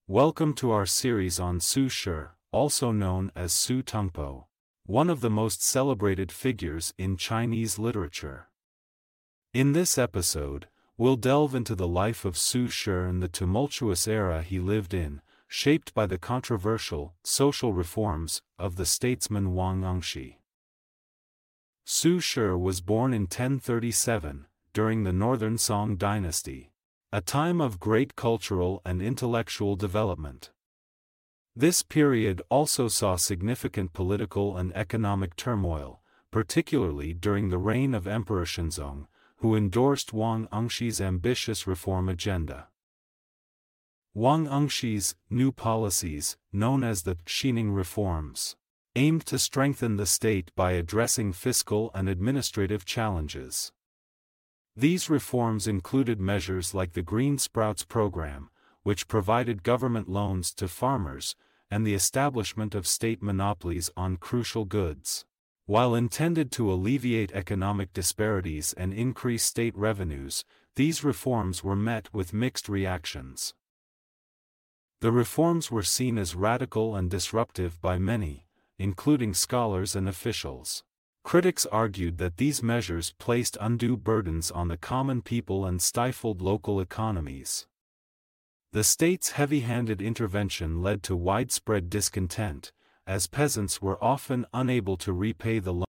Welcome to our series on Su Shi, also known as Su Tongpo, one of the most celebrated figures in Chinese literature. In this episode, we'll delve into the life of Su Shi and the tumultuous era he lived in, shaped by the controversial social reforms of the statesman Wang Angshi. Su Shi was born in 1037, during the Northern Song dynasty, a time of great cultural and intellectual development. This period also saw significant political and economic turmoil, particularly during the reign of Emperor Shenzong, who endorsed Wang Angshi's ambitious reform agenda. Wang Angshi's new policies, known as the Xining reforms, aimed to strengthen the state by addressing fiscal and administrative challenges. These reforms included measures like the Green Sprouts program, which provided government loans to farmers, and the establishment of state monopolies on crucial goods. While intended to alleviate economic disparities and increase state revenues, these reforms were met with mixed reactions. The reforms were seen as radical and disruptive by many, including scholars and officials. Critics argued that these measures placed undue burdens on the common people and stifled local economies. The state's heavy-handed intervention led to widespread discontent, as peasants were often unable to repay the